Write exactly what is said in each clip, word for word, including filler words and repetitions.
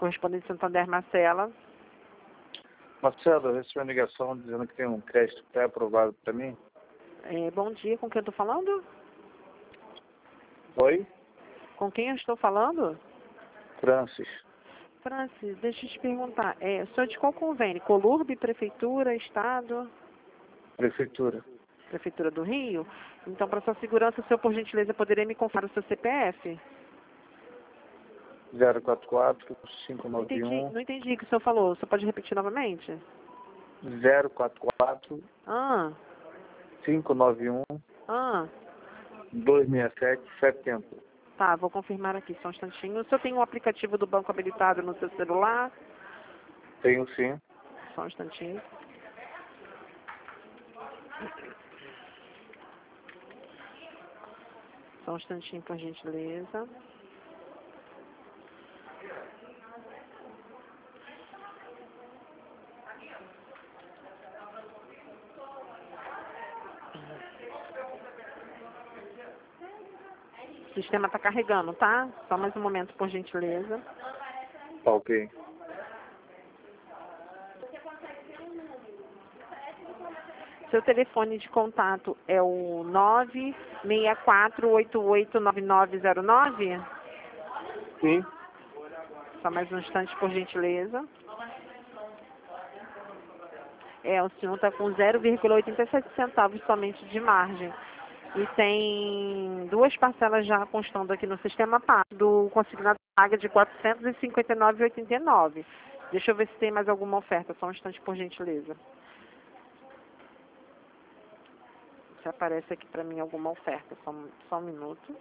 correspondente Santander, Marcela. Marcelo, eu recebi uma ligação dizendo que tem um crédito pré-aprovado para mim. É, bom dia, com quem eu estou falando? Oi? Com quem eu estou falando? Francis. Francis, deixa eu te perguntar, é, o senhor de qual convênio? Colurb, Prefeitura, Estado? Prefeitura. Prefeitura do Rio? Então, para sua segurança, o senhor, por gentileza, poderia me confirmar o seu C P F? zero quatro quatro, cinco Não nove entendi, um, não entendi o que o senhor falou. O senhor pode repetir novamente? zero quatro quatro, Ah, cinco nove um, ah, dois seis sete, setenta. tá, vou confirmar aqui, só um instantinho. O senhor tem o aplicativo do banco habilitado no seu celular? Tenho sim. Só um instantinho. Só um instantinho, por gentileza. O sistema está carregando, tá? Só mais um momento, por gentileza. Tá ok. Seu telefone de contato é o nove seis quatro oito oito nove nove zero nove? Sim. Só mais um instante, por gentileza. É, o senhor está com zero vírgula oitenta e sete centavos somente de margem. E tem duas parcelas já constando aqui no sistema pago, do consignado paga de quatrocentos e cinquenta e nove reais e oitenta e nove centavos. Deixa eu ver se tem mais alguma oferta, só um instante, por gentileza. Se aparece aqui para mim alguma oferta, só, um- só um minuto.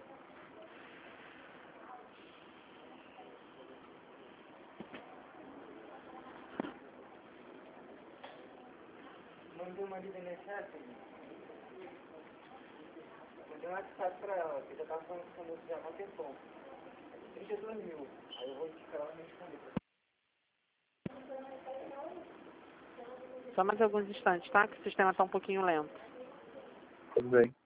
Mandei uma lida minha chefe. Mandei um WhatsApp pra ela, que eu já tava falando com você já há um tempão. trinta e dois mil. Aí eu vou esperar ela me responder. Só mais alguns instantes, tá? Que o sistema está um pouquinho lento. Tudo bem.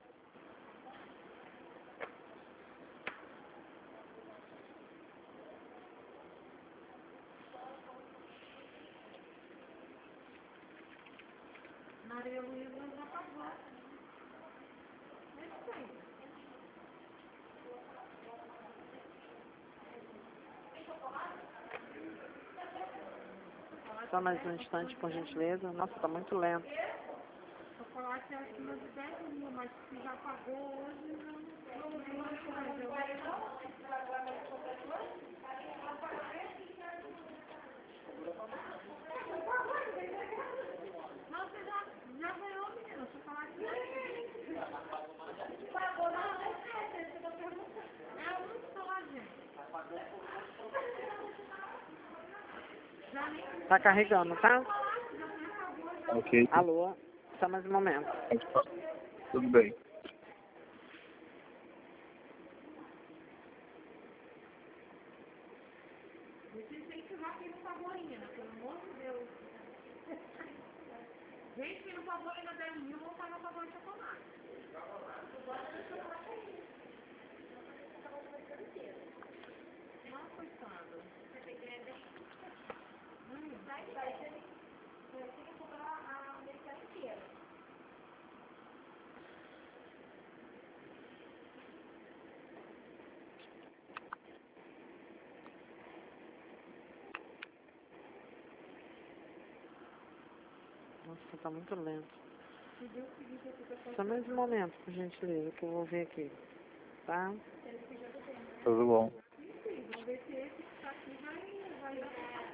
Maria Luísa já pagou. Só mais um instante, por gentileza. Nossa, está muito lento. Chocolate é acima de dez mil, mas se já pagou hoje, não não tem mais coisa. Não, você já, já ganhou, menina. Chocolate pagou, não, não é você tá perguntando. É um só, gente. Já nem Tá carregando, tá? Ok. Alô? Só mais um momento. Tudo bem. Deixa eu incentivar quem não pagou ainda, pelo amor de Deus. Gente, quem não pagou ainda dez mil, vou pagar pagou de chocolate. Não, coitado. Hum, vai, vai. Você tem que comprar a americana inteira. Nossa, tá muito lento. Só mais um momento, por gentileza, que eu vou ver aqui. Tá? Tudo bom. Vamos ver se esse que está aqui vai, vai dar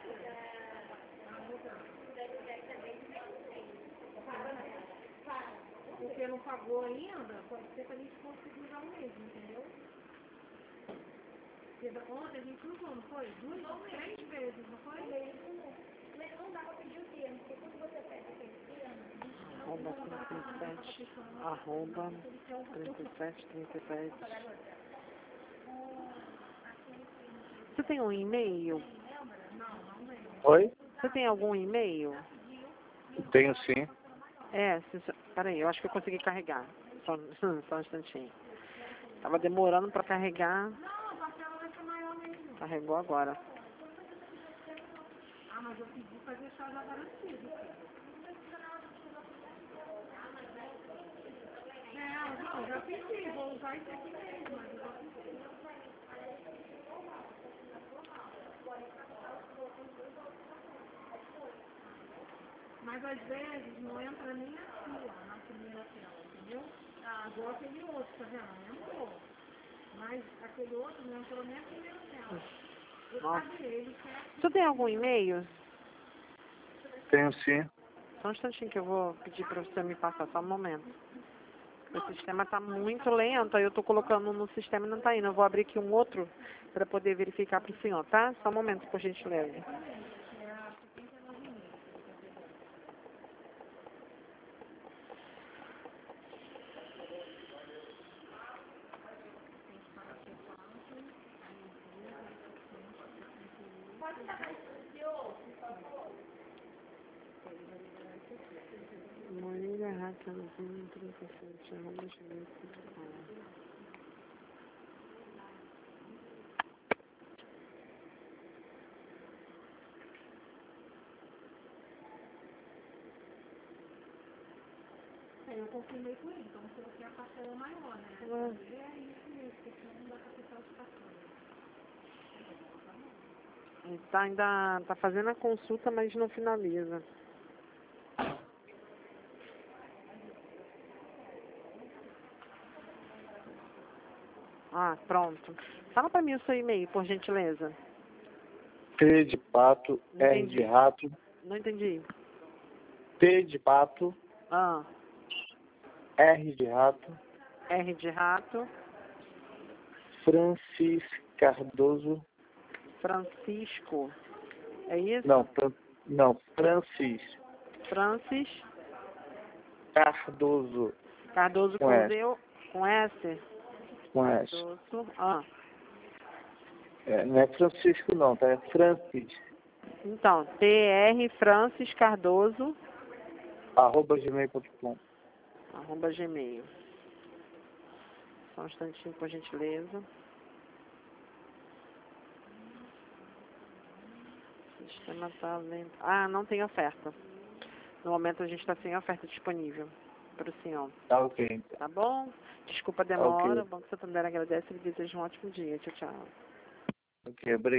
porque não pagou ainda, pode ser que a gente consiga usar o mesmo, entendeu? Porque ontem a gente usou, não foi? Duas, três vezes, não foi? Não dá para pedir o termo, porque quando você pede aquele termo, Arroba trinta e sete. Arroba trinta e sete, trinta e sete. Você tem um e-mail? Oi? Você tem algum e-mail? Tenho sim. É, se, peraí, eu acho que eu consegui carregar. Só, só um instantinho. Tava demorando para carregar. Carregou agora. Ah, mas eu pedi para deixar já garantido. Não, não, eu já pedi, vou usar isso aqui mesmo, mas eu já pedi. Mas às vezes não entra nem aqui, ó, na primeira tela, entendeu? Ah, igual aquele outro, tá vendo? Entrou. Mas aquele outro não entrou nem na primeira tela. Eu Nossa. sabia, ele quer. Tu tem algum e-mail? Tenho sim. Só um instantinho que eu vou pedir para você me passar, só um momento. O sistema está muito lento, aí eu estou colocando no sistema e não está indo. Eu vou abrir aqui um outro para poder verificar para o senhor, tá? Só um momento, por gentileza. Moreira Raquelzinho, trinta e sete, arroba gmail ponto com. Eu confirmei com ele, então se você quer a parcela maior, né? Hum. É isso mesmo, porque senão não dá para fechar os cartões. Ele tá ainda tá fazendo a consulta, mas não finaliza. Ah, pronto. Fala para mim o seu e-mail, por gentileza. T de pato, Não R entendi. de rato, Não entendi. T de pato, Ah, R de rato, R de rato, Francis Cardoso. Francisco. É isso? Não, Fran- não, Francis Francis Cardoso. Cardoso Com com S. Z, com S. Com S. Cardoso. Ah, É, não é Francisco não, tá? É Francis, então, T R Francis Cardoso, arroba gmail ponto com. arroba gmail. Só um instantinho, por gentileza. O sistema tá lento. Ah, não tem oferta. No momento a gente está sem oferta disponível para o senhor. Tá ok. Tá bom? Desculpa a Tá demora. ok. O Banco Santander agradece e lhe deseja um ótimo dia. Tchau, tchau. Ok, obrigado.